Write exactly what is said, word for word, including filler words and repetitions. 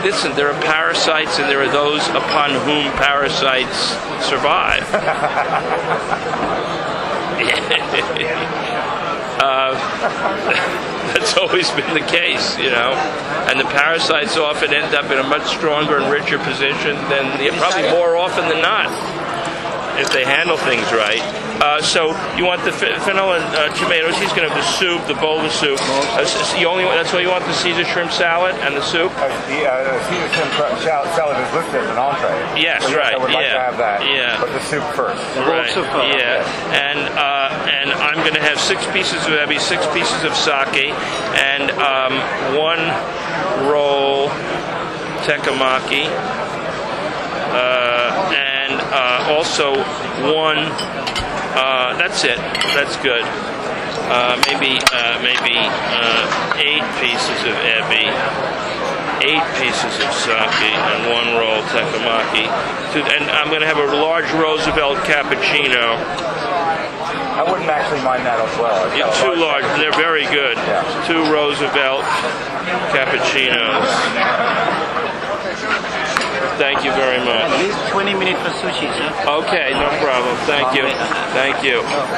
listen, there are parasites and there are those upon whom parasites survive. uh, that's always been the case, you know. And the parasites often end up in a much stronger and richer position than, probably more often than not, if they handle things right. Uh, so you want the fennel and uh, tomatoes. He's going to have the soup, the bowl of soup. Uh, so you only that's all you want, the Caesar shrimp salad and the soup. Uh, the uh, Caesar shrimp salad is listed as an entree. Yes, so yes, right. I would like yeah, to have that. Yeah. But the soup first. Right. Soup first. Yeah. And uh, and I'm going to have six pieces of ebi, six pieces of sake, and um, one roll tekkemaki. Uh, and uh, also one. Uh, that's it. That's good. Uh, maybe uh, maybe uh, eight pieces of ebi, eight pieces of sake, and one roll tekkemaki. And I'm going to have a large Roosevelt cappuccino. I wouldn't actually mind that as well. Yeah, two large. They're very good. Yeah. Two Roosevelt cappuccinos. Thank you very much. At least twenty minutes for sushi, sir. Okay, no problem. Thank you. Thank you.